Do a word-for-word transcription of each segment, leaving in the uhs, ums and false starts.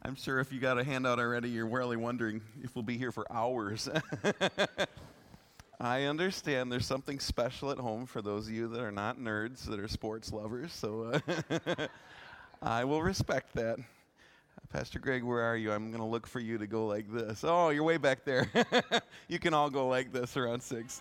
I'm sure if you got a handout already, you're really wondering if we'll be here for hours. I understand there's something special at home for those of you that are not nerds, that are sports lovers, so uh, I will respect that. Pastor Greg, where are you? I'm going to look for you to go like this. Oh, you're way back there. You can all go like this around six.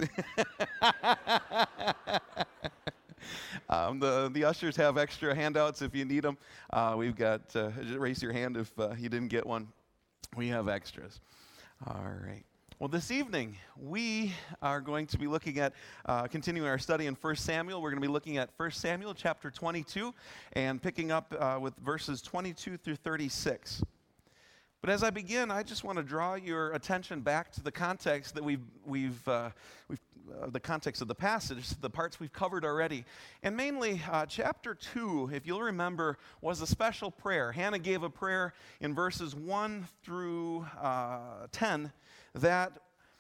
Um, the, the ushers have extra handouts if you need them. Uh, we've got, uh, just raise your hand if uh, you didn't get one. We have extras. All right. Well, this evening, we are going to be looking at, uh, continuing our study in First Samuel. We're going to be looking at First Samuel chapter twenty-two and picking up uh, with verses twenty-two through thirty-six. But as I begin, I just want to draw your attention back to the context that we've, we've, uh, we've uh, the context of the passage, the parts we've covered already. And mainly, uh, chapter two, if you'll remember, was a special prayer. Hannah gave a prayer in verses one through uh, ten that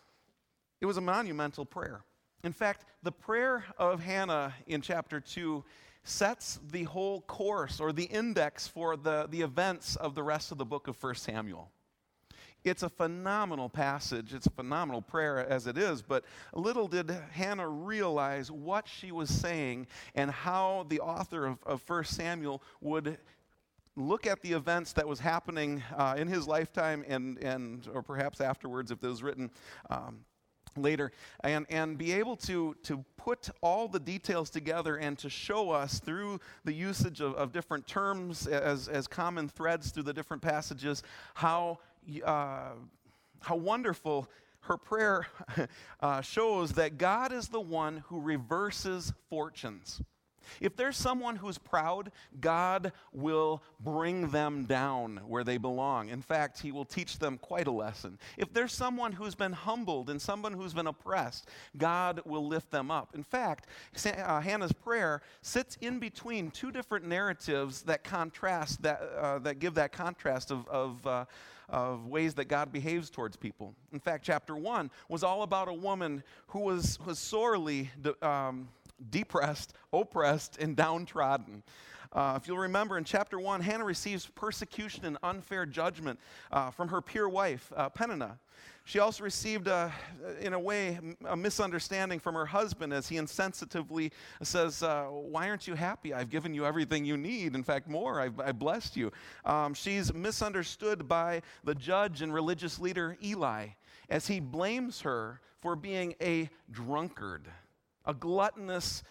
it was a monumental prayer. In fact, the prayer of Hannah in chapter two sets the whole course or the index for the, the events of the rest of the book of First Samuel. It's a phenomenal passage. It's a phenomenal prayer as it is, but little did Hannah realize what she was saying and how the author of, of First Samuel would look at the events that was happening uh, in his lifetime and, and or perhaps afterwards if it was written um, later, and, and be able to, to put all the details together and to show us through the usage of, of different terms as, as common threads through the different passages how, uh, how wonderful her prayer uh, shows that God is the one who reverses fortunes. If there's someone who's proud, God will bring them down where they belong. In fact, he will teach them quite a lesson. If there's someone who's been humbled and someone who's been oppressed, God will lift them up. In fact, uh, Hannah's prayer sits in between two different narratives that contrast, that uh, that give that contrast of, of uh, of ways that God behaves towards people. In fact, chapter one was all about a woman who was, was sorely um, depressed, oppressed, and downtrodden. Uh, if you'll remember, in chapter one, Hannah receives persecution and unfair judgment uh, from her pure wife, uh, Peninnah. She also received, uh, in a way, a misunderstanding from her husband as he insensitively says, uh, why aren't you happy? I've given you everything you need. In fact, more. I've, I blessed you. Um, she's misunderstood by the judge and religious leader Eli as he blames her for being a drunkard, a gluttonous,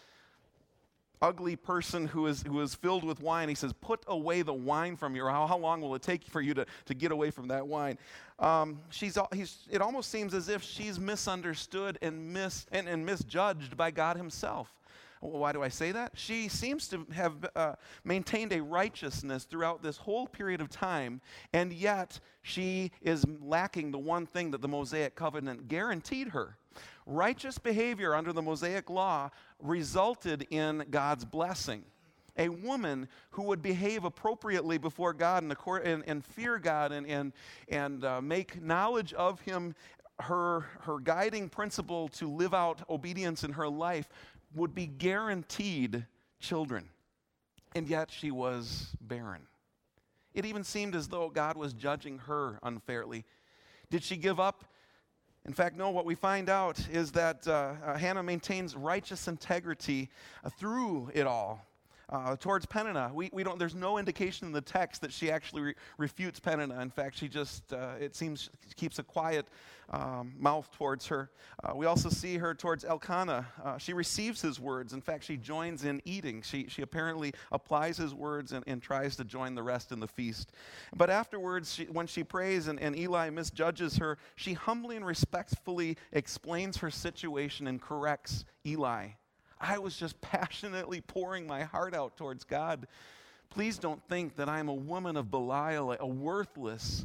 ugly person who is who is filled with wine. He says, put away the wine from you. How, how long will it take for you to, to get away from that wine? Um, she's, he's, it almost seems as if she's misunderstood and, mis, and, and misjudged by God himself. Why do I say that? She seems to have uh, maintained a righteousness throughout this whole period of time, and yet she is lacking the one thing that the Mosaic covenant guaranteed her. Righteous behavior under the Mosaic law resulted in God's blessing. A woman who would behave appropriately before God and, and, and fear God and, and, and uh, make knowledge of Him her, her guiding principle to live out obedience in her life would be guaranteed children. And yet she was barren. It even seemed as though God was judging her unfairly. Did she give up? In fact, no, what we find out is that uh, uh, Hannah maintains righteous integrity uh, through it all. Uh, towards Peninnah, we, we don't. There's no indication in the text that she actually re- refutes Peninnah. In fact, she just, uh, it seems, keeps a quiet um, mouth towards her. Uh, we also see her towards Elkanah. Uh, she receives his words. In fact, she joins in eating. She she apparently applies his words and, and tries to join the rest in the feast. But afterwards, she, when she prays and, and Eli misjudges her, she humbly and respectfully explains her situation and corrects Eli. I was just passionately pouring my heart out towards God. Please don't think that I'm a woman of Belial, a worthless,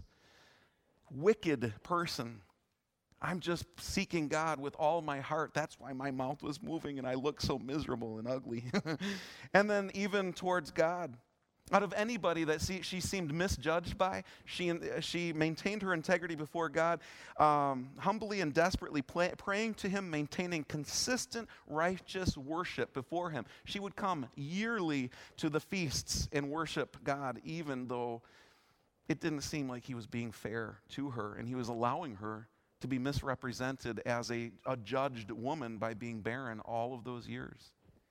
wicked person. I'm just seeking God with all my heart. That's why my mouth was moving and I look so miserable and ugly. And then even towards God. Out of anybody that she, she seemed misjudged by, she, she maintained her integrity before God, um, humbly and desperately play, praying to Him, maintaining consistent righteous worship before Him. She would come yearly to the feasts and worship God, even though it didn't seem like he was being fair to her, and he was allowing her to be misrepresented as a, a judged woman by being barren all of those years.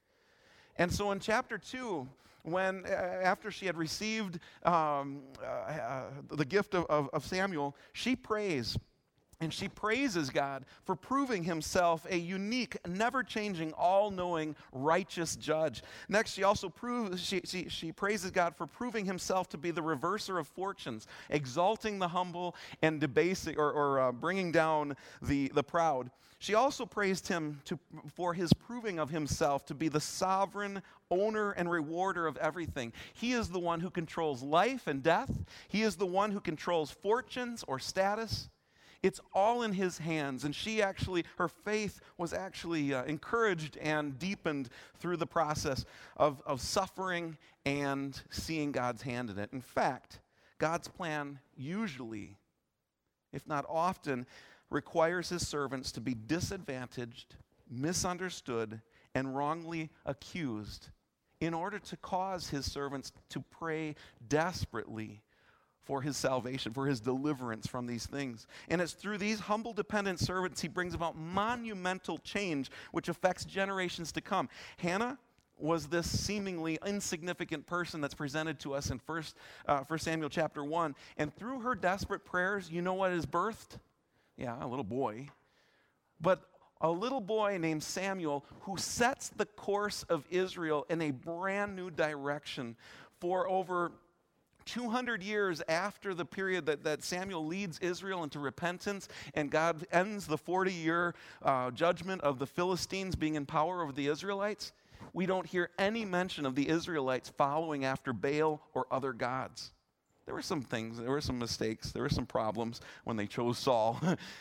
And so in chapter two, when uh, after she had received um, uh, uh, the gift of, of, of Samuel, she prays. And she praises God for proving himself a unique, never-changing, all-knowing, righteous judge. Next, she also proves, she, she, she praises God for proving himself to be the reverser of fortunes, exalting the humble and debasing or, or uh, bringing down the, the proud. She also praised him to, for his proving of himself to be the sovereign owner and rewarder of everything. He is the one who controls life and death. He is the one who controls fortunes or status. It's all in his hands, and she actually, her faith was actually uh, encouraged and deepened through the process of, of suffering and seeing God's hand in it. In fact, God's plan usually, if not often, requires his servants to be disadvantaged, misunderstood, and wrongly accused in order to cause his servants to pray desperately for his salvation, for his deliverance from these things. And it's through these humble, dependent servants he brings about monumental change which affects generations to come. Hannah was this seemingly insignificant person that's presented to us in First, uh, First Samuel chapter one. And through her desperate prayers, you know what is birthed? Yeah, a little boy. But a little boy named Samuel who sets the course of Israel in a brand new direction for over two hundred years after the period that, that Samuel leads Israel into repentance and God ends the forty-year uh, judgment of the Philistines being in power over the Israelites, we don't hear any mention of the Israelites following after Baal or other gods. There were some things, there were some mistakes, there were some problems when they chose Saul.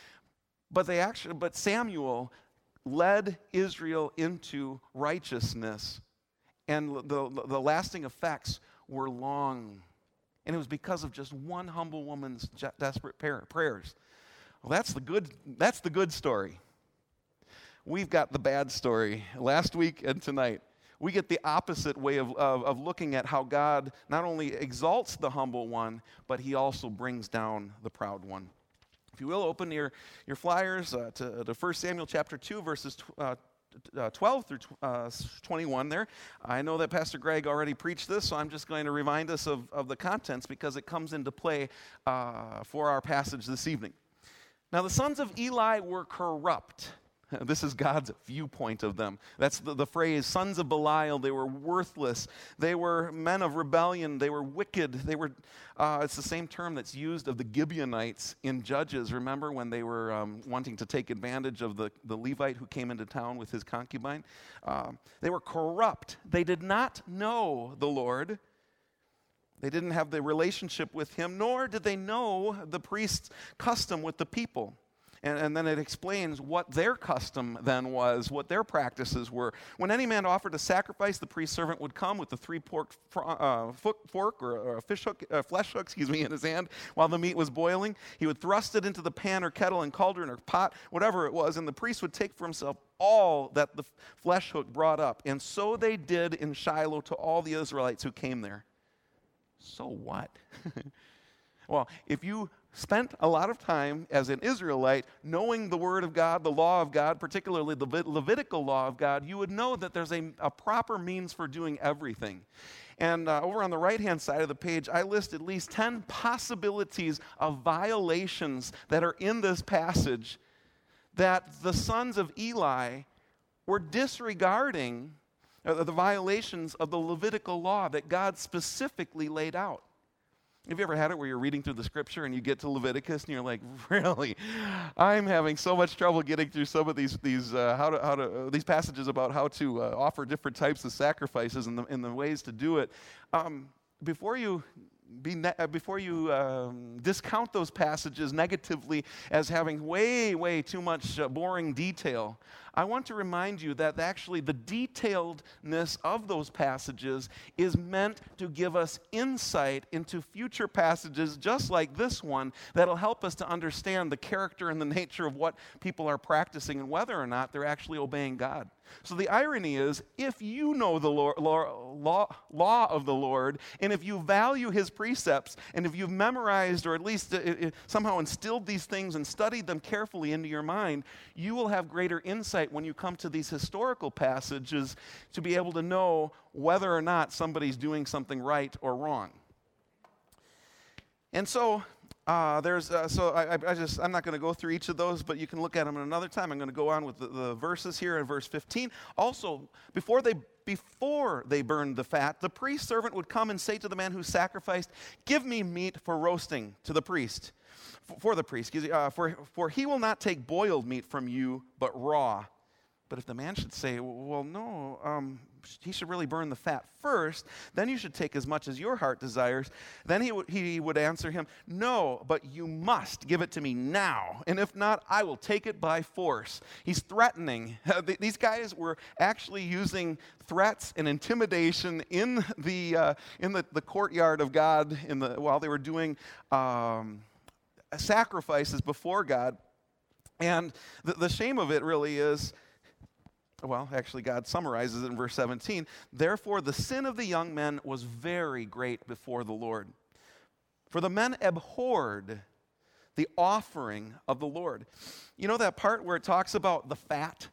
but they actually, but Samuel led Israel into righteousness, and the, the lasting effects were long. And it was because of just one humble woman's desperate prayers. Well, that's the good, that's the good story. We've got the bad story. Last week and tonight, we get the opposite way of, of, of looking at how God not only exalts the humble one, but he also brings down the proud one. If you will, open your, your flyers uh, to, to First Samuel chapter two, verses uh, Uh, twelve through uh, twenty-one there. I know that Pastor Greg already preached this, so I'm just going to remind us of, of the contents because it comes into play uh, for our passage this evening. Now, the sons of Eli were corrupt. This is God's viewpoint of them. That's the, the phrase, sons of Belial. They were worthless. They were men of rebellion. They were wicked. They were, uh, it's the same term that's used of the Gibeonites in Judges. Remember when they were um, wanting to take advantage of the, the Levite who came into town with his concubine? Um, they were corrupt. They did not know the Lord. They didn't have the relationship with him, nor did they know the priest's custom with the people. And, and then it explains what their custom then was, what their practices were. When any man offered a sacrifice, the priest servant would come with the three pork uh, fork or, or a fish hook, uh, flesh hook, excuse me, in his hand while the meat was boiling. He would thrust it into the pan or kettle and cauldron or pot, whatever it was, and the priest would take for himself all that the flesh hook brought up. And so they did in Shiloh to all the Israelites who came there. So what? Well, if you spent a lot of time as an Israelite knowing the Word of God, the law of God, particularly the Levitical law of God, you would know that there's a, a proper means for doing everything. And uh, over on the right-hand side of the page, I list at least ten possibilities of violations that are in this passage that the sons of Eli were disregarding uh, the violations of the Levitical law that God specifically laid out. Have you ever had it where you're reading through the scripture and you get to Leviticus and you're like, really, I'm having so much trouble getting through some of these these uh, how to how to uh, these passages about how to uh, offer different types of sacrifices and the and the ways to do it. Um, before you be ne- uh, before you um, discount those passages negatively as having way way too much uh, boring detail, I want to remind you that actually the detailedness of those passages is meant to give us insight into future passages just like this one that'll help us to understand the character and the nature of what people are practicing and whether or not they're actually obeying God. So the irony is, if you know the law, law, law of the Lord, and if you value his precepts, and if you've memorized or at least uh, uh, somehow instilled these things and studied them carefully into your mind, you will have greater insight when you come to these historical passages to be able to know whether or not somebody's doing something right or wrong. And so Uh, there's uh, so I, I just I'm not going to go through each of those, but you can look at them another time. I'm going to go on with the, the verses here in verse fifteen. Also, before they before they burned the fat, the priest servant would come and say to the man who sacrificed, "Give me meat for roasting to the priest, for, for the priest, excuse me, uh, for for he will not take boiled meat from you, but raw." But if the man should say, "Well, no, um, he should really burn the fat first, then you should take as much as your heart desires," then he, w- he would answer him, "No, but you must give it to me now, and if not, I will take it by force." He's threatening. These guys were actually using threats and intimidation in the uh, in the, the courtyard of God in the while they were doing um, sacrifices before God. And the, the shame of it really is, well, actually, God summarizes it in verse seventeen. "Therefore, the sin of the young men was very great before the Lord. For the men abhorred the offering of the Lord." You know that part where it talks about the fat?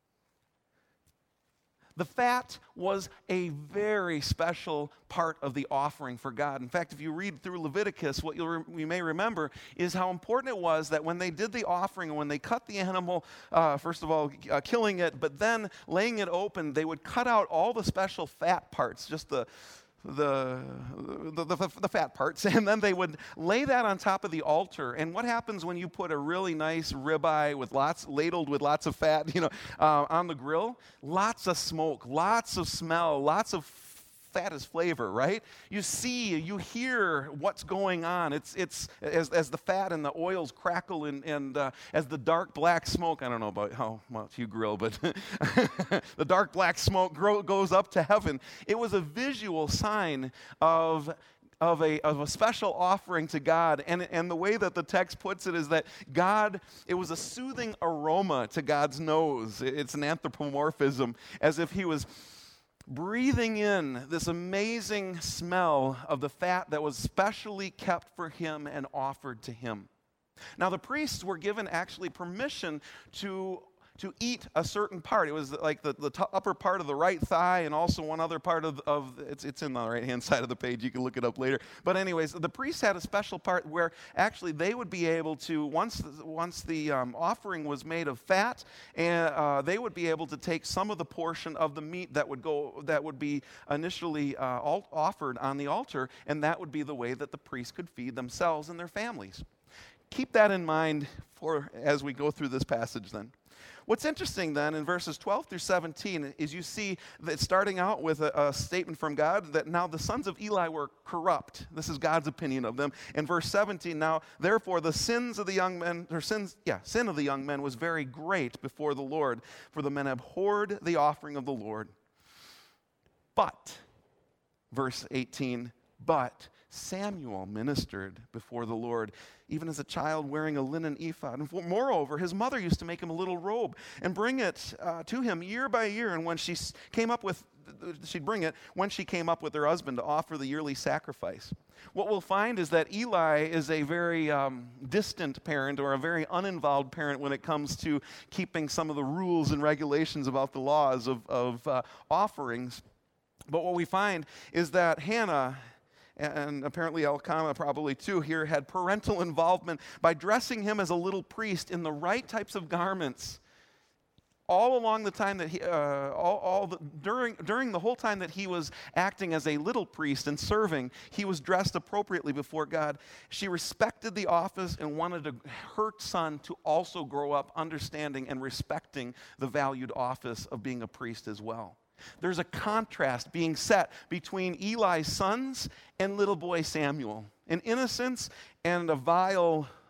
The fat was a very special part of the offering for God. In fact, if you read through Leviticus, what you'll re- you may remember is how important it was that when they did the offering, when they cut the animal, uh, first of all, uh, killing it, but then laying it open, they would cut out all the special fat parts, just the The, the, the, the fat parts, and then they would lay that on top of the altar. And what happens when you put a really nice ribeye with lots, ladled with lots of fat, you know, uh, on the grill? Lots of smoke, lots of smell, lots of fat is flavor, right? You see, you hear what's going on. It's it's as as the fat and the oils crackle and and uh, as the dark black smoke. I don't know about how much you grill, but the dark black smoke grow, goes up to heaven. It was a visual sign of. Of a, of a special offering to God. And, and the way that the text puts it is that God, it was a soothing aroma to God's nose. It's an anthropomorphism, as if he was breathing in this amazing smell of the fat that was specially kept for him and offered to him. Now, the priests were given actually permission to to eat a certain part. It was like the, the t- upper part of the right thigh and also one other part of, of it's, it's in the right-hand side of the page. You can look it up later. But anyways, the priests had a special part where actually they would be able to, once, once the um, offering was made of fat, and uh, they would be able to take some of the portion of the meat that would go, that would be initially uh, alt- offered on the altar, and that would be the way that the priests could feed themselves and their families. Keep that in mind for as we go through this passage then. What's interesting then in verses twelve through seventeen is you see that starting out with a, a statement from God that now the sons of Eli were corrupt. This is God's opinion of them. In verse seventeen, now therefore the sins of the young men, or sins, yeah, sin of the young men was very great before the Lord, for the men abhorred the offering of the Lord. But, verse eighteen, but Samuel ministered before the Lord, even as a child wearing a linen ephod. And moreover, his mother used to make him a little robe and bring it uh, to him year by year. And when she came up with, she'd bring it when she came up with her husband to offer the yearly sacrifice. What we'll find is that Eli is a very um, distant parent or a very uninvolved parent when it comes to keeping some of the rules and regulations about the laws of, of uh, offerings. But what we find is that Hannah, and apparently Elkanah probably too here, had parental involvement by dressing him as a little priest in the right types of garments all along the time that he, uh, all, all the, during, during the whole time that he was acting as a little priest and serving, he was dressed appropriately before God. She respected the office and wanted to, her son to also grow up understanding and respecting the valued office of being a priest as well. There's a contrast being set between Eli's sons and little boy Samuel, an innocence and a vile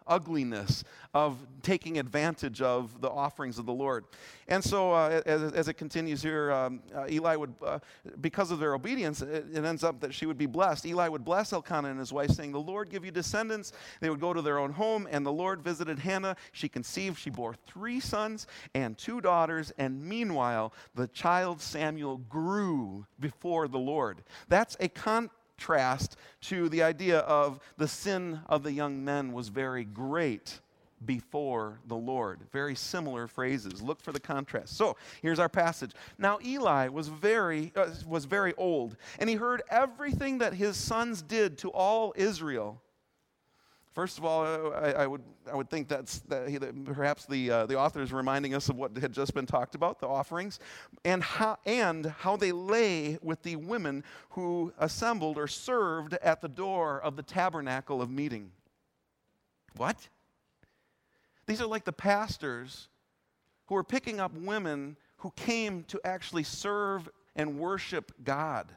ugliness of taking advantage of the offerings of the Lord. And so uh, as, as it continues here, um, uh, Eli would, uh, because of their obedience, it, it ends up that she would be blessed. Eli would bless Elkanah and his wife, saying, "The Lord give you descendants." They would go to their own home, and the Lord visited Hannah. She conceived. She bore three sons and two daughters, and meanwhile, the child Samuel grew before the Lord. That's a contrast to the idea of the sin of the young men was very great before the Lord. Very similar phrases. Look for the contrast. So here's our passage. Now Eli was very uh, was very old, and he heard everything that his sons did to all Israel. First of all, I, I would I would think that's that he, that perhaps the uh, the author is reminding us of what had just been talked about, the offerings, and how and how they lay with the women who assembled or served at the door of the tabernacle of meeting. What? These are like the pastors who are picking up women who came to actually serve and worship God.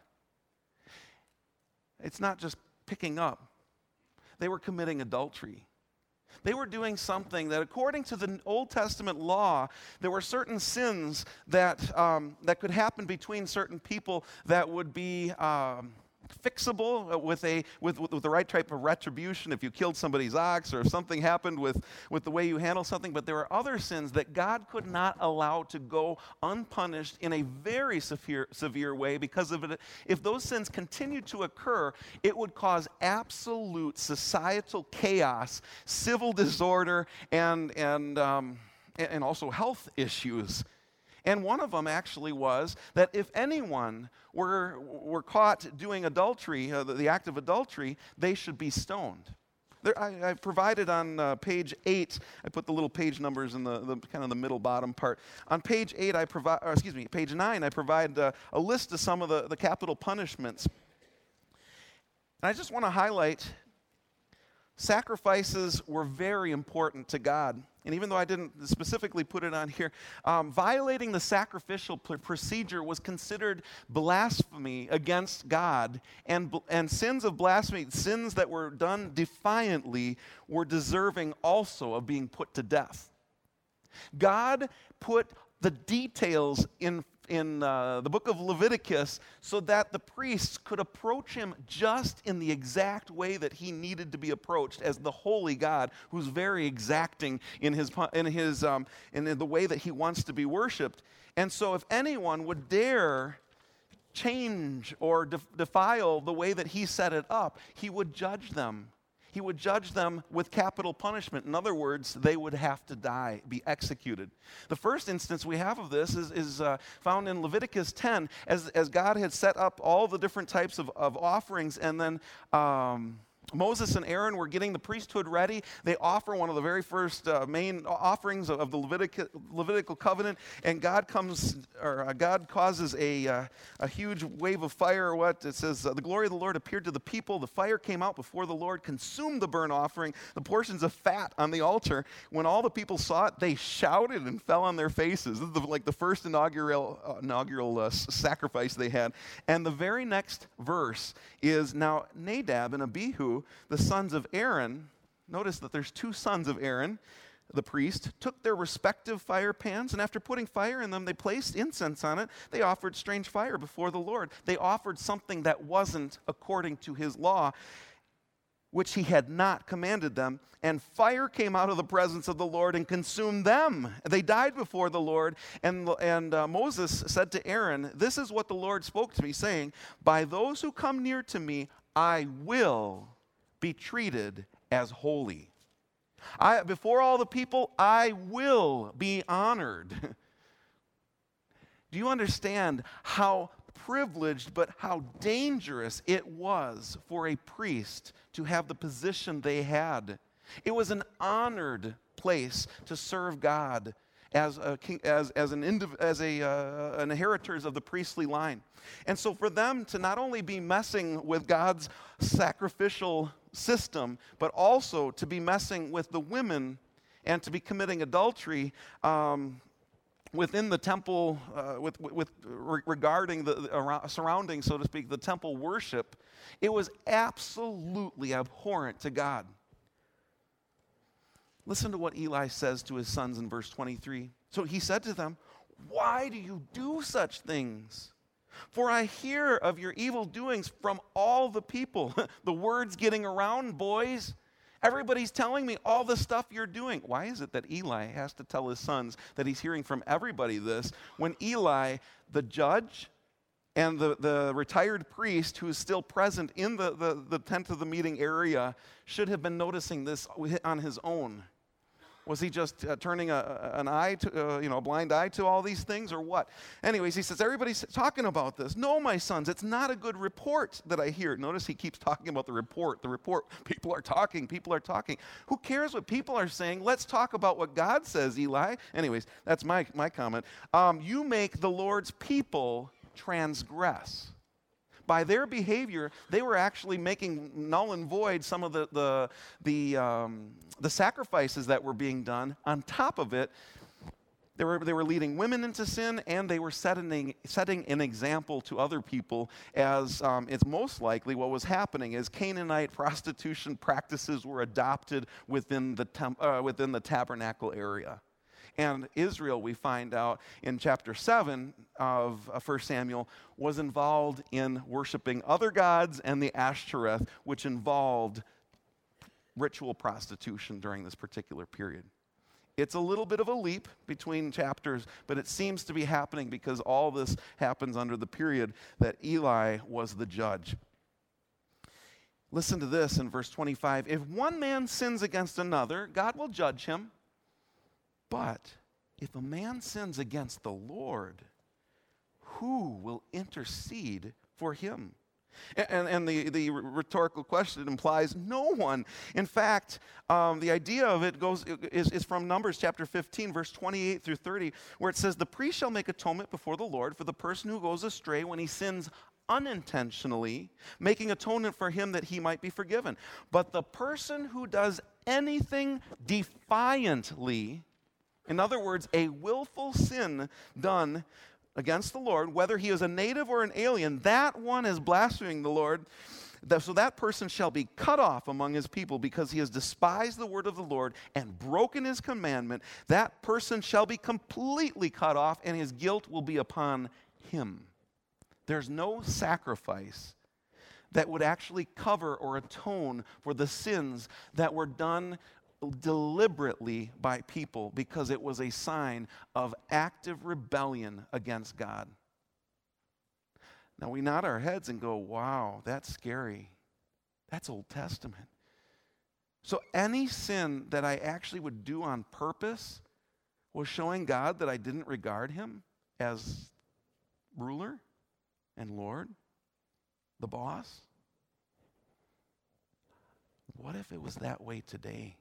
It's not just picking up. They were committing adultery. They were doing something that, according to the Old Testament law, there were certain sins that um, that could happen between certain people that would be um, fixable with a with, with with the right type of retribution if you killed somebody's ox or if something happened with, with the way you handle something. But there were other sins that God could not allow to go unpunished in a very severe severe way, because of it. If those sins continued to occur, it would cause absolute societal chaos, civil disorder, and and um, and also health issues. And one of them actually was that if anyone were, were caught doing adultery, uh, the, the act of adultery, they should be stoned. There, I, I provided on uh, page eight, I put the little page numbers in the, the kind of the middle bottom part. On page eight, I provide, or excuse me, page nine, I provide uh, a list of some of the, the capital punishments. And I just want to highlight, sacrifices were very important to God. And even though I didn't specifically put it on here, um, violating the sacrificial pr- procedure was considered blasphemy against God. And, and sins of blasphemy, sins that were done defiantly, were deserving also of being put to death. God put the details in in uh, the book of Leviticus so that the priests could approach him just in the exact way that he needed to be approached as the holy God who's very exacting in his in his um, in the way that he wants to be worshipped. And so if anyone would dare change or def- defile the way that he set it up, he would judge them. He would judge them with capital punishment. In other words, they would have to die, be executed. The first instance we have of this is, is uh, found in Leviticus ten, as, as God had set up all the different types of, of offerings, and then um, Moses and Aaron were getting the priesthood ready. They offer one of the very first uh, main offerings of, of the Levitic, Levitical covenant, and God comes, or uh, God causes a uh, a huge wave of fire. Or what it says, uh, the glory of the Lord appeared to the people. The fire came out before the Lord, consumed the burnt offering, the portions of fat on the altar. When all the people saw it, they shouted and fell on their faces. This is the, like the first inaugural uh, inaugural uh, sacrifice they had. And the very next verse is, now Nadab and Abihu, the sons of Aaron, notice that there's two sons of Aaron, the priest, took their respective fire pans, and after putting fire in them, they placed incense on it. They offered strange fire before the Lord. They offered something that wasn't according to his law, which he had not commanded them. And fire came out of the presence of the Lord and consumed them. They died before the Lord. And, and uh, Moses said to Aaron, "This is what the Lord spoke to me, saying, by those who come near to me, I will be treated as holy. I, before all the people, I will be honored." Do you understand how privileged but how dangerous it was for a priest to have the position they had? It was an honored place to serve God as a king, as as an indiv- as a uh, an inheritors of the priestly line. And so for them to not only be messing with God's sacrificial system, but also to be messing with the women and to be committing adultery um, within the temple, uh, with, with re- regarding the, the around, surrounding, so to speak, the temple worship, it was absolutely abhorrent to God. Listen to what Eli says to his sons in verse twenty-three. So he said to them, "Why do you do such things? For I hear of your evil doings from all the people." The word's getting around, boys. Everybody's telling me all the stuff you're doing. Why is it that Eli has to tell his sons that he's hearing from everybody this, when Eli, the judge, and the, the retired priest who is still present in the, the, the tent of the meeting area should have been noticing this on his own? Was he just uh, turning a, an eye to, uh, you know, a blind eye to all these things, or what? Anyways, he says, everybody's talking about this. No, my sons, it's not a good report that I hear. Notice he keeps talking about the report. The report, people are talking, people are talking. Who cares what people are saying? Let's talk about what God says, Eli. Anyways, that's my, my comment. Um, you make the Lord's people transgress. By their behavior, they were actually making null and void some of the the the, um, the sacrifices that were being done. On top of it, they were they were leading women into sin, and they were setting setting an example to other people. As um, it's most likely what was happening is Canaanite prostitution practices were adopted within the temp, uh, within the tabernacle area. And Israel, we find out in chapter seven of First Samuel, was involved in worshiping other gods and the Ashtoreth, which involved ritual prostitution during this particular period. It's a little bit of a leap between chapters, but it seems to be happening because all this happens under the period that Eli was the judge. Listen to this in verse twenty-five. If one man sins against another, God will judge him. But if a man sins against the Lord, who will intercede for him? And, and the, the rhetorical question implies no one. In fact, um, the idea of it goes is, is from Numbers chapter fifteen, verse twenty-eight through thirty, where it says, "The priest shall make atonement before the Lord for the person who goes astray when he sins unintentionally, making atonement for him that he might be forgiven. But the person who does anything defiantly," in other words, a willful sin done against the Lord, whether he is a native or an alien, that one is blaspheming the Lord. So that person shall be cut off among his people because he has despised the word of the Lord and broken his commandment. That person shall be completely cut off, and his guilt will be upon him. There's no sacrifice that would actually cover or atone for the sins that were done deliberately by people, because it was a sign of active rebellion against God. Now we nod our heads and go, wow, that's scary. That's Old Testament. So any sin that I actually would do on purpose was showing God that I didn't regard him as ruler and Lord, the boss. What if it was that way today?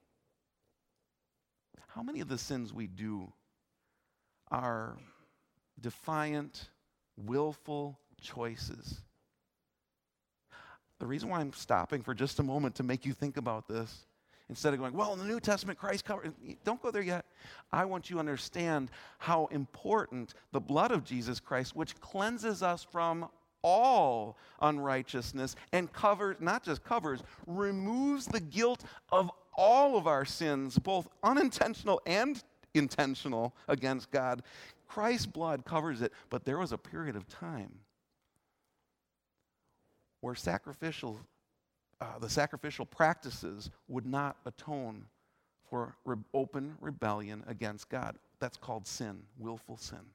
How many of the sins we do are defiant, willful choices? The reason why I'm stopping for just a moment to make you think about this, instead of going, well, in the New Testament, Christ covered, don't go there yet. I want you to understand how important the blood of Jesus Christ, which cleanses us from all unrighteousness and covers, not just covers, removes the guilt of all of our sins, both unintentional and intentional, against God. Christ's blood covers it, but there was a period of time where sacrificial, uh, the sacrificial practices would not atone for re- open rebellion against God. That's called sin, willful sin.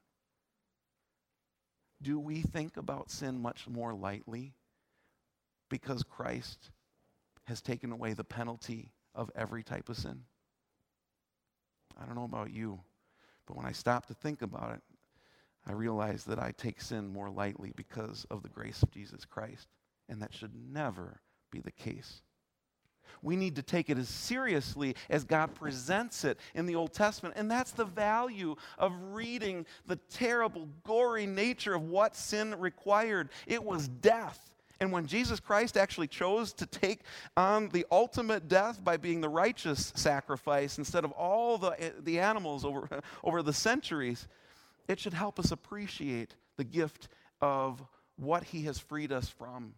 Do we think about sin much more lightly because Christ has taken away the penalty of every type of sin? I don't know about you, but when I stop to think about it, I realize that I take sin more lightly because of the grace of Jesus Christ, and that should never be the case. We need to take it as seriously as God presents it in the Old Testament, and that's the value of reading the terrible, gory nature of what sin required. It was death. And when Jesus Christ actually chose to take on the ultimate death by being the righteous sacrifice instead of all the, the animals over, over the centuries, it should help us appreciate the gift of what he has freed us from.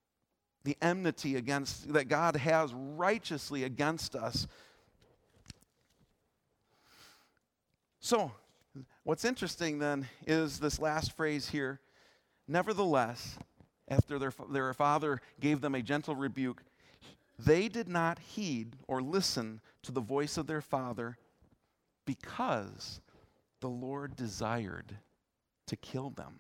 The enmity against that God has righteously against us. So, what's interesting then is this last phrase here. Nevertheless, after their, their father gave them a gentle rebuke, they did not heed or listen to the voice of their father because the Lord desired to kill them.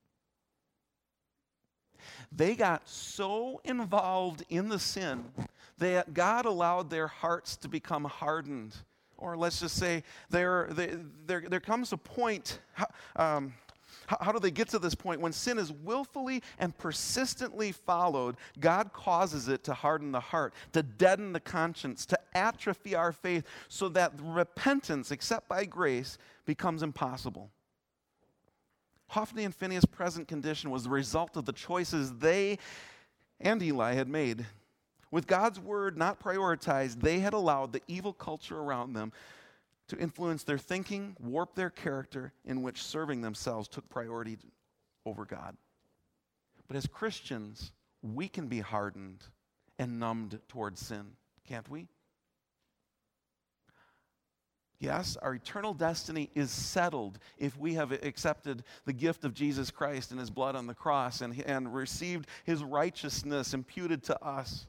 They got so involved in the sin that God allowed their hearts to become hardened. Or let's just say there, there, there, there comes a point, um, how, how do they get to this point? When sin is willfully and persistently followed, God causes it to harden the heart, to deaden the conscience, to atrophy our faith, so that repentance, except by grace, becomes impossible. Hophni and Phinehas' present condition was the result of the choices they and Eli had made. With God's word not prioritized, they had allowed the evil culture around them to influence their thinking, warp their character, in which serving themselves took priority over God. But as Christians, we can be hardened and numbed towards sin, can't we? Yes, our eternal destiny is settled if we have accepted the gift of Jesus Christ and his blood on the cross and, and received his righteousness imputed to us.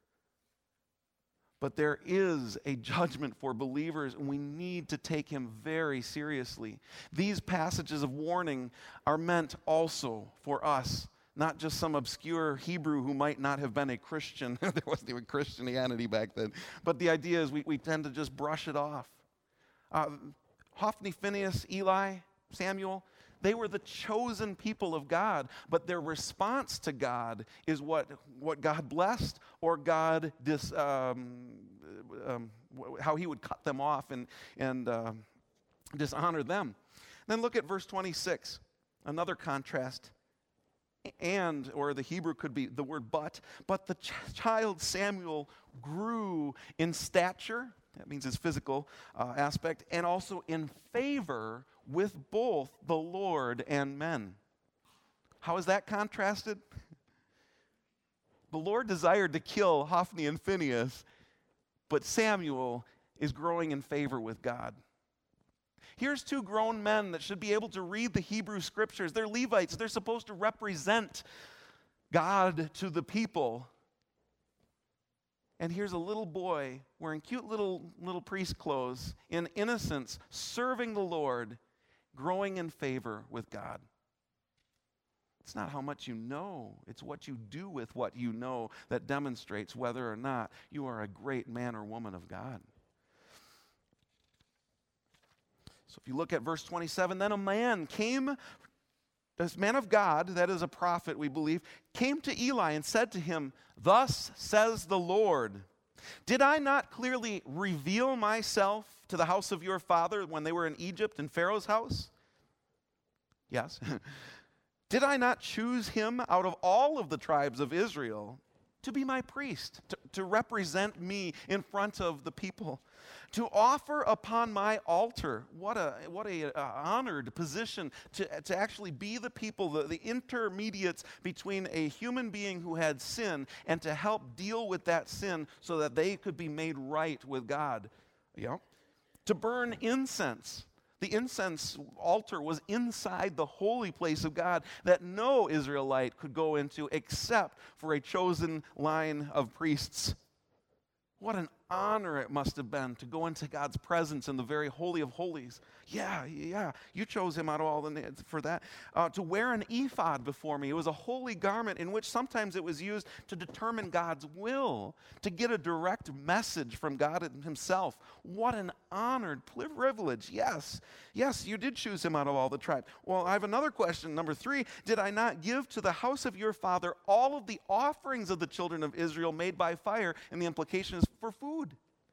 But there is a judgment for believers, and we need to take him very seriously. These passages of warning are meant also for us, not just some obscure Hebrew who might not have been a Christian. There wasn't even Christianity back then. But the idea is we, we tend to just brush it off. Uh, Hophni, Phinehas, Eli, Samuel, they were the chosen people of God, but their response to God is what, what God blessed or God dis, um, um, how he would cut them off and, and uh, dishonor them. Then look at verse twenty-six, another contrast. And, or the Hebrew could be the word but, but the ch- child Samuel grew in stature, that means his physical uh, aspect, and also in favor with both the Lord and men. How is that contrasted? The Lord desired to kill Hophni and Phinehas, but Samuel is growing in favor with God. Here's two grown men that should be able to read the Hebrew scriptures. They're Levites. They're supposed to represent God to the people. And here's a little boy wearing cute little, little priest clothes in innocence, serving the Lord, growing in favor with God. It's not how much you know. It's what you do with what you know that demonstrates whether or not you are a great man or woman of God. So if you look at verse twenty-seven, then a man came, this man of God, that is a prophet, we believe, came to Eli and said to him, "Thus says the Lord, did I not clearly reveal myself to the house of your father when they were in Egypt in Pharaoh's house?" Yes. "Did I not choose him out of all of the tribes of Israel to be my priest, to, to represent me in front of the people, to offer upon my altar?" What a what a uh, honored position to, to actually be the people, the, the intermediates between a human being who had sin and to help deal with that sin so that they could be made right with God. You know? To burn incense. The incense altar was inside the holy place of God that no Israelite could go into except for a chosen line of priests. What an honor it must have been to go into God's presence in the very holy of holies. Yeah, yeah, you chose him out of all the for that. Uh, to wear an ephod before me. It was a holy garment in which sometimes it was used to determine God's will, to get a direct message from God himself. What an honored privilege. Yes, yes, you did choose him out of all the tribes. Well, I have another question, number three. Did I not give to the house of your father all of the offerings of the children of Israel made by fire? And the implication is for food.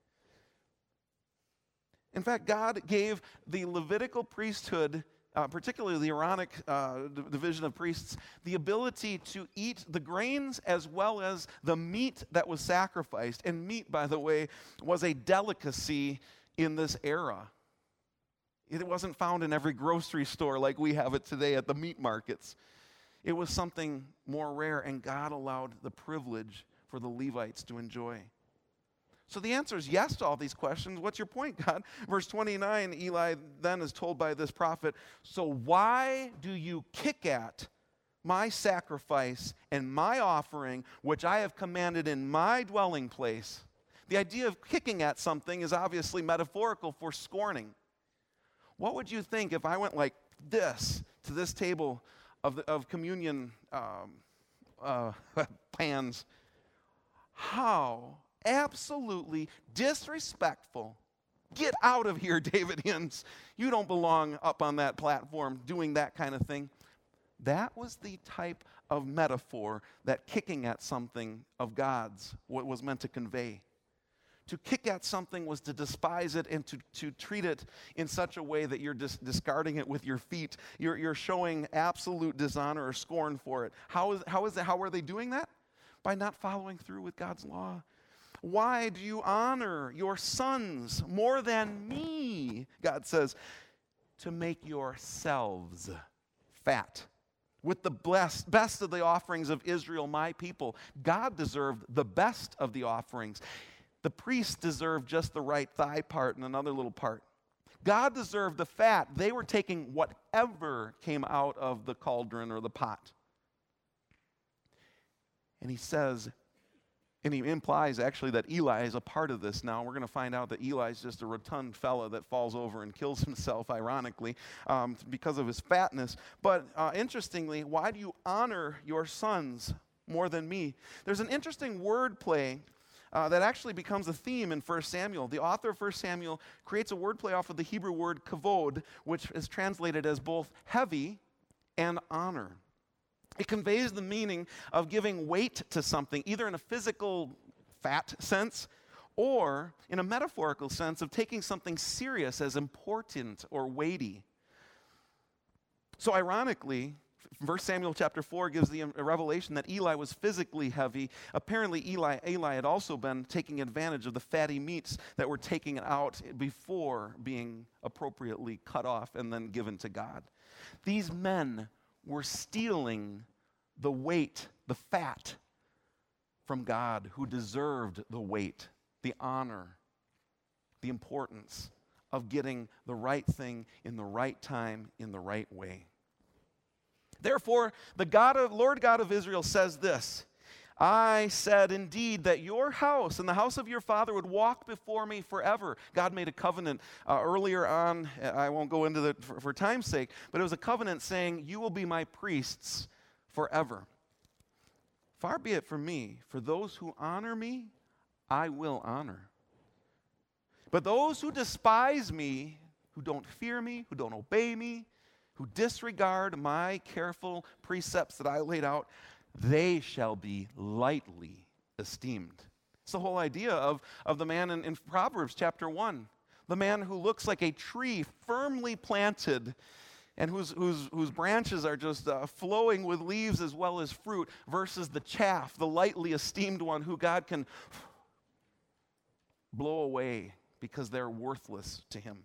In fact, God gave the Levitical priesthood, uh, particularly the Aaronic uh, d- division of priests, the ability to eat the grains as well as the meat that was sacrificed. And meat, by the way, was a delicacy in this era. It wasn't found in every grocery store like we have it today at the meat markets. It was something more rare, and God allowed the privilege for the Levites to enjoy. So the answer is yes to all these questions. What's your point, God? Verse twenty-nine, Eli then is told by this prophet, so why do you kick at my sacrifice and my offering, which I have commanded in my dwelling place? The idea of kicking at something is obviously metaphorical for scorning. What would you think if I went like this to this table of, the, of communion um, uh, pans? How absolutely disrespectful. Get out of here, David Hinds. You don't belong up on that platform doing that kind of thing. That was the type of metaphor that kicking at something of God's what was meant to convey. To kick at something was to despise it and to, to treat it in such a way that you're dis- discarding it with your feet. You're, you're showing absolute dishonor or scorn for it. How is, how is that, how are they doing that? By not following through with God's law. Why do you honor your sons more than me? God says, to make yourselves fat. With the blessed, best of the offerings of Israel, my people. God deserved the best of the offerings. The priests deserved just the right thigh part and another little part. God deserved the fat. They were taking whatever came out of the cauldron or the pot. And he says, and he implies actually that Eli is a part of this now. We're going to find out that Eli is just a rotund fella that falls over and kills himself, ironically, um, because of his fatness. But uh, interestingly, why do you honor your sons more than me? There's an interesting wordplay Uh, that actually becomes a theme in First Samuel. The author of First Samuel creates a wordplay off of the Hebrew word kavod, which is translated as both heavy and honor. It conveys the meaning of giving weight to something, either in a physical fat sense or in a metaphorical sense of taking something serious as important or weighty. So ironically, First Samuel chapter four gives the a revelation that Eli was physically heavy. Apparently, Eli, Eli had also been taking advantage of the fatty meats that were taken out before being appropriately cut off and then given to God. These men were stealing the weight, the fat, from God, who deserved the weight, the honor, the importance of getting the right thing in the right time, in the right way. Therefore, the God of, Lord God of Israel says this, I said indeed that your house and the house of your father would walk before me forever. God made a covenant uh, earlier on. I won't go into it for, for time's sake, but it was a covenant saying, you will be my priests forever. Far be it from me, for those who honor me, I will honor. But those who despise me, who don't fear me, who don't obey me, who disregard my careful precepts that I laid out, they shall be lightly esteemed. It's the whole idea of, of the man in, in Proverbs chapter one. The man who looks like a tree firmly planted and whose, whose, whose branches are just uh, flowing with leaves as well as fruit, versus the chaff, the lightly esteemed one who God can blow away because they're worthless to him.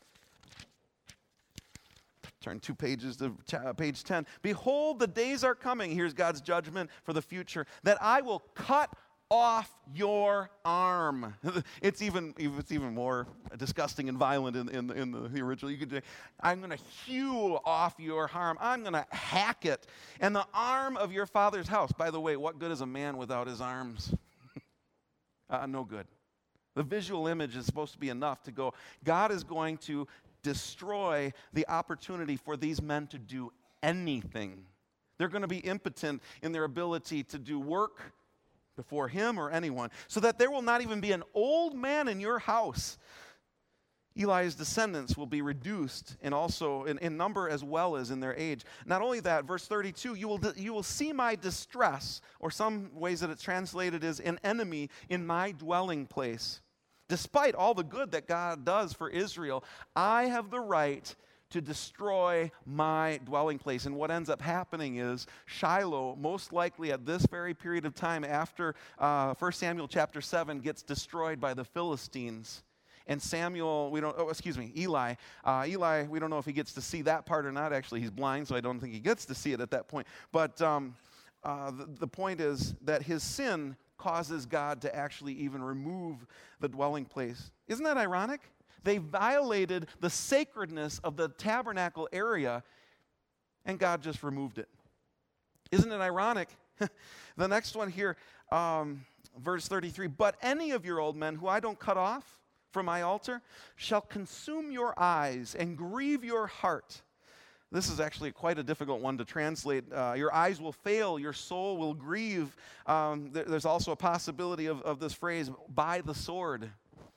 Turn two pages to page ten. Behold, the days are coming. Here's God's judgment for the future. That I will cut off your arm. It's even it's even more disgusting and violent in, in, in the, the original. You could say, I'm going to hew off your arm. I'm going to hack it. And the arm of your father's house. By the way, what good is a man without his arms? uh, no good. The visual image is supposed to be enough to go, God is going to destroy the opportunity for these men to do anything. They're going to be impotent in their ability to do work before him or anyone, so that there will not even be an old man in your house. Eli's descendants will be reduced and also in, in number as well as in their age. Not only that, verse thirty-two, you will, you will see my distress, or some ways that it's translated is an enemy in my dwelling place. Despite all the good that God does for Israel, I have the right to destroy my dwelling place. And what ends up happening is Shiloh, most likely at this very period of time after uh, First Samuel chapter seven, gets destroyed by the Philistines. And Samuel, we don't, oh, excuse me, Eli. Uh, Eli, we don't know if he gets to see that part or not. Actually, he's blind, so I don't think he gets to see it at that point. But um, uh, the, the point is that his sin causes God to actually even remove the dwelling place. Isn't that ironic? They violated the sacredness of the tabernacle area, and God just removed it. Isn't it ironic? The next one here, um, verse thirty-three, but any of your old men who I don't cut off from my altar shall consume your eyes and grieve your heart. This is actually quite a difficult one to translate. Uh, your eyes will fail, your soul will grieve. Um, there, there's also a possibility of, of this phrase, by the sword.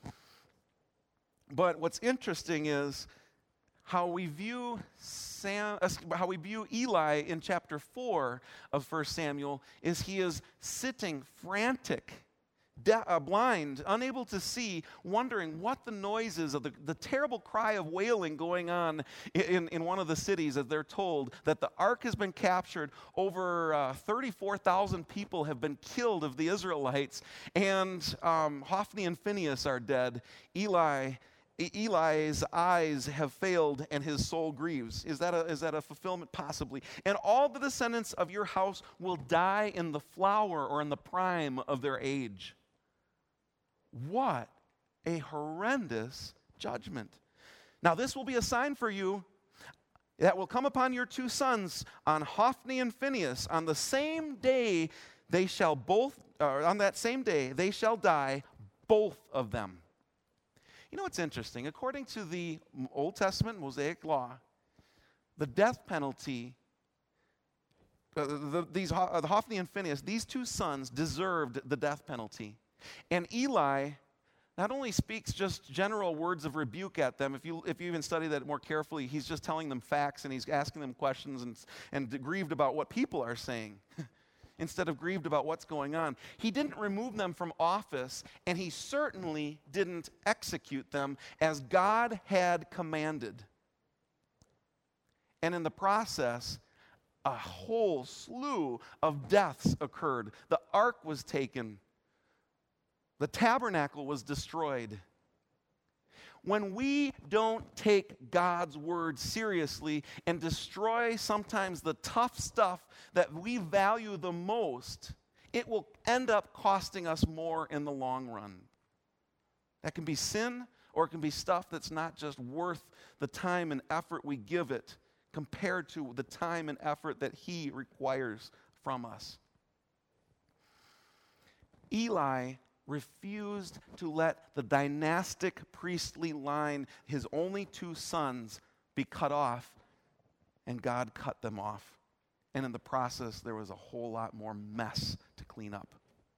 But what's interesting is how we view Sam, uh, how we view Eli in chapter four of First Samuel is he is sitting frantic, de- uh, blind, unable to see, wondering what the noise is of the, the terrible cry of wailing going on in, in one of the cities as they're told that the ark has been captured. Over uh, thirty-four thousand people have been killed of the Israelites, and um, Hophni and Phinehas are dead. Eli Eli's eyes have failed and his soul grieves. Is that a, is that a fulfillment? Possibly. And all the descendants of your house will die in the flower or in the prime of their age. What a horrendous judgment. Now this will be a sign for you that will come upon your two sons, on Hophni and Phinehas. On the same day they shall both, uh, on that same day they shall die, both of them. You know what's interesting? According to the Old Testament Mosaic law, the death penalty, uh, the, these, uh, the Hophni and Phinehas, these two sons deserved the death penalty. And Eli not only speaks just general words of rebuke at them, if you, if you even study that more carefully, he's just telling them facts and he's asking them questions and, and grieved about what people are saying. Instead of grieved about what's going on. He didn't remove them from office, and he certainly didn't execute them as God had commanded. And in the process, a whole slew of deaths occurred. The ark was taken. The tabernacle was destroyed. When we don't take God's word seriously and destroy sometimes the tough stuff that we value the most, it will end up costing us more in the long run. That can be sin, or it can be stuff that's not just worth the time and effort we give it compared to the time and effort that He requires from us. Eli refused to let the dynastic priestly line, his only two sons, be cut off, and God cut them off. And in the process, there was a whole lot more mess to clean up.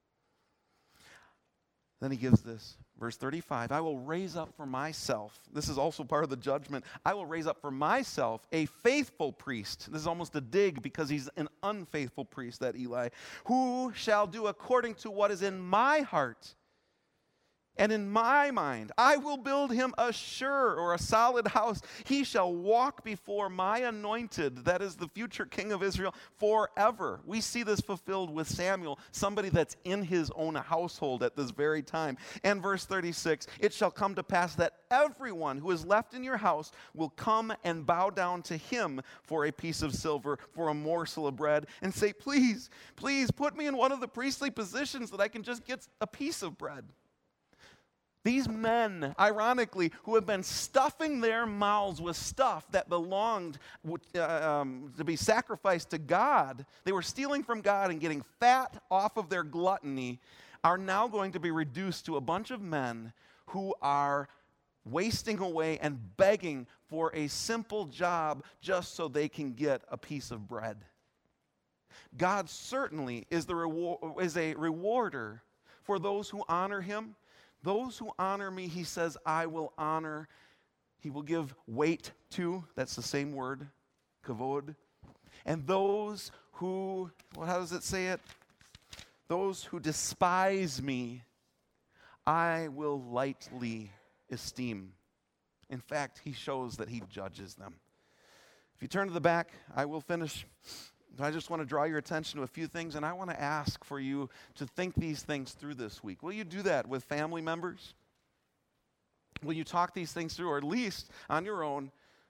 Then he gives this, verse thirty-five, I will raise up for myself, this is also part of the judgment, I will raise up for myself a faithful priest. This is almost a dig because he's an unfaithful priest, that Eli, who shall do according to what is in my heart and in my mind. I will build him a sure or a solid house. He shall walk before my anointed, that is the future king of Israel, forever. We see this fulfilled with Samuel, somebody that's in his own household at this very time. And verse thirty-six, it shall come to pass that everyone who is left in your house will come and bow down to him for a piece of silver, for a morsel of bread, and say, please, please put me in one of the priestly positions that I can just get a piece of bread. These men, ironically, who have been stuffing their mouths with stuff that belonged uh, um, to be sacrificed to God, they were stealing from God and getting fat off of their gluttony, are now going to be reduced to a bunch of men who are wasting away and begging for a simple job just so they can get a piece of bread. God certainly is, the rewar- is a rewarder for those who honor him. Those who honor me, he says, I will honor. He will give weight to. That's the same word, kavod. And those who, well, how does it say it? Those who despise me, I will lightly esteem. In fact, he shows that he judges them. If you turn to the back, I will finish. I just want to draw your attention to a few things, and I want to ask for you to think these things through this week. Will you do that with family members? Will you talk these things through, or at least on your own,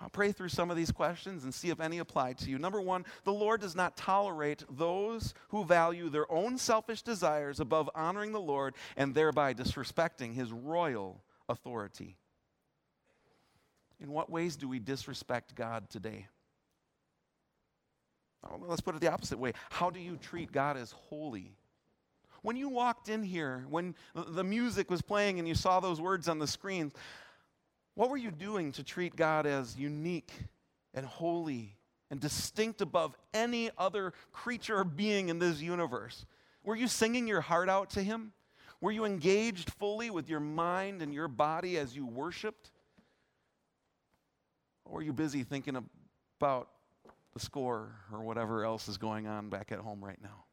I'll pray through some of these questions and see if any apply to you. Number one, the Lord does not tolerate those who value their own selfish desires above honoring the Lord and thereby disrespecting his royal authority. In what ways do we disrespect God today? Oh, let's put it the opposite way. How do you treat God as holy? When you walked in here, when the music was playing and you saw those words on the screen, what were you doing to treat God as unique and holy and distinct above any other creature or being in this universe? Were you singing your heart out to him? Were you engaged fully with your mind and your body as you worshiped? Or were you busy thinking about the score or whatever else is going on back at home right now?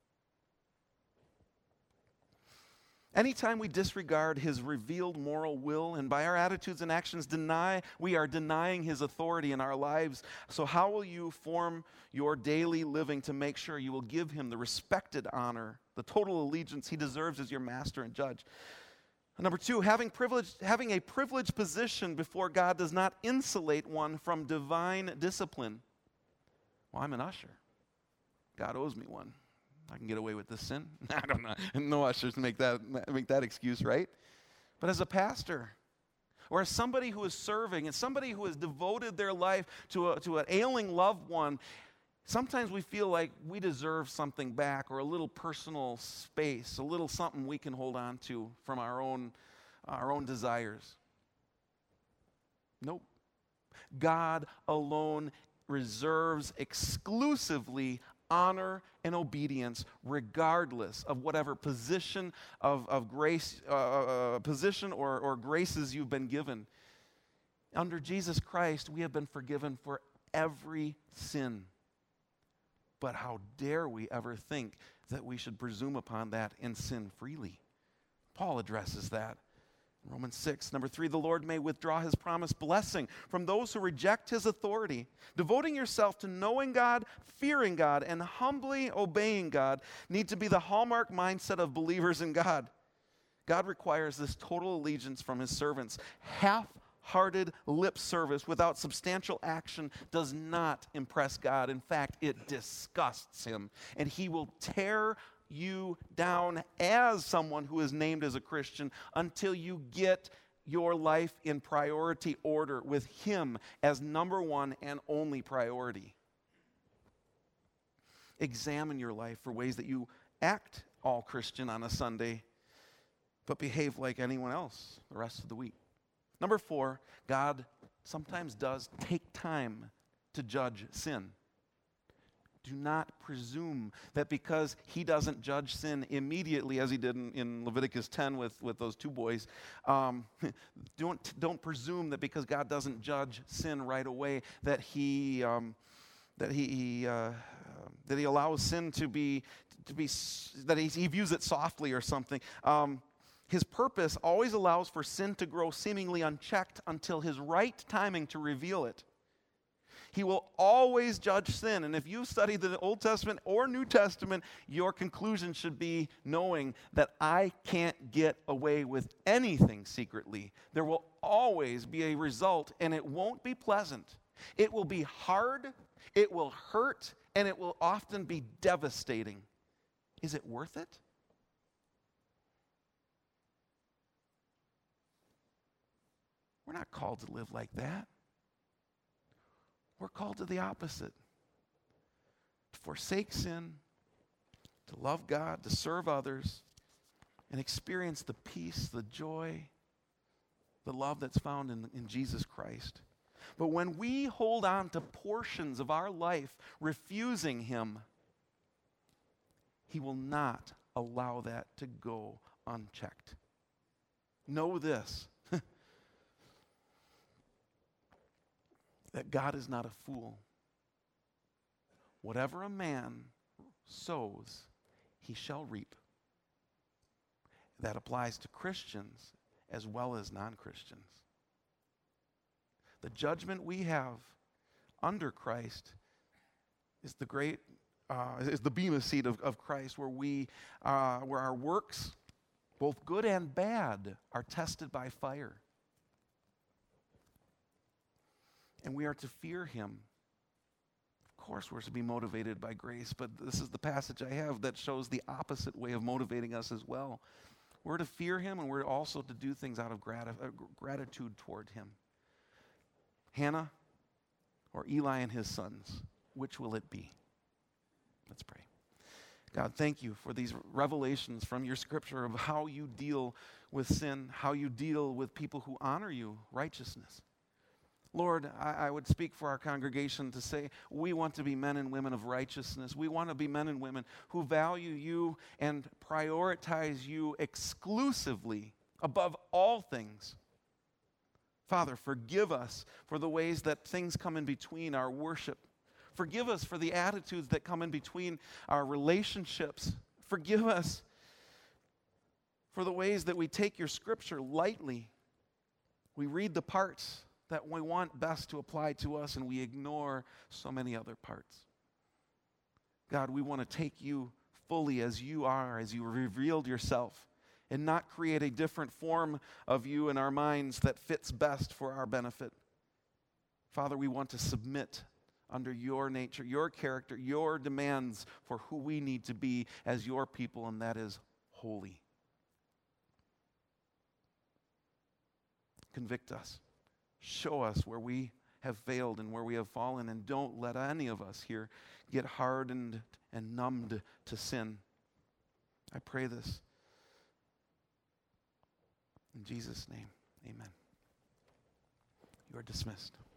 Anytime we disregard his revealed moral will and by our attitudes and actions deny, we are denying his authority in our lives. So how will you form your daily living to make sure you will give him the respected honor, the total allegiance he deserves as your master and judge? Number two, having privilege, having a privileged position before God does not insulate one from divine discipline. Well, I'm an usher. God owes me one. I can get away with this sin. I don't know. No ushers make that make that excuse, right? But as a pastor, or as somebody who is serving, and somebody who has devoted their life to a, to an ailing loved one, sometimes we feel like we deserve something back, or a little personal space, a little something we can hold on to from our own our own desires. Nope. God alone reserves exclusively honor and obedience, regardless of whatever position of, of grace, uh, uh, position or, or graces you've been given. Under Jesus Christ, we have been forgiven for every sin. But how dare we ever think that we should presume upon that and sin freely? Paul addresses that. Romans six, number three, the Lord may withdraw his promised blessing from those who reject his authority. Devoting yourself to knowing God, fearing God, and humbly obeying God need to be the hallmark mindset of believers in God. God requires this total allegiance from his servants. Half-hearted lip service without substantial action does not impress God. In fact, it disgusts him, and he will tear you down as someone who is named as a Christian until you get your life in priority order with him as number one and only priority. Examine your life for ways that you act all Christian on a Sunday, but behave like anyone else the rest of the week. Number four, God sometimes does take time to judge sin. Do not presume that because he doesn't judge sin immediately, as he did in, in Leviticus ten with, with those two boys, um, don't, don't presume that because God doesn't judge sin right away, that he um, that he, he uh, that he allows sin to be to be that he, he views it softly or something. Um, his purpose always allows for sin to grow seemingly unchecked until his right timing to reveal it. He will always judge sin. And if you study the Old Testament or New Testament, your conclusion should be knowing that I can't get away with anything secretly. There will always be a result, and it won't be pleasant. It will be hard, it will hurt, and it will often be devastating. Is it worth it? We're not called to live like that. We're called to the opposite. To forsake sin, to love God, to serve others, and experience the peace, the joy, the love that's found in, in Jesus Christ. But when we hold on to portions of our life refusing him, he will not allow that to go unchecked. Know this, that God is not a fool. Whatever a man sows, he shall reap. That applies to Christians as well as non-Christians. The judgment we have under Christ is the great, uh, is the bema seat of, of Christ, where we, uh, where our works, both good and bad, are tested by fire. And we are to fear him. Of course, we're to be motivated by grace, but this is the passage I have that shows the opposite way of motivating us as well. We're to fear him, and we're also to do things out of grati- uh, gratitude toward him. Hannah or Eli and his sons, which will it be? Let's pray. God, thank you for these revelations from your scripture of how you deal with sin, how you deal with people who honor you, righteousness. Lord, I, I would speak for our congregation to say we want to be men and women of righteousness. We want to be men and women who value you and prioritize you exclusively above all things. Father, forgive us for the ways that things come in between our worship. Forgive us for the attitudes that come in between our relationships. Forgive us for the ways that we take your scripture lightly. We read the parts that we want best to apply to us, and we ignore so many other parts. God, we want to take you fully as you are, as you revealed yourself, and not create a different form of you in our minds that fits best for our benefit. Father, we want to submit under your nature, your character, your demands for who we need to be as your people, and that is holy. Convict us. Show us where we have failed and where we have fallen, and don't let any of us here get hardened and numbed to sin. I pray this in Jesus' name. Amen. You are dismissed.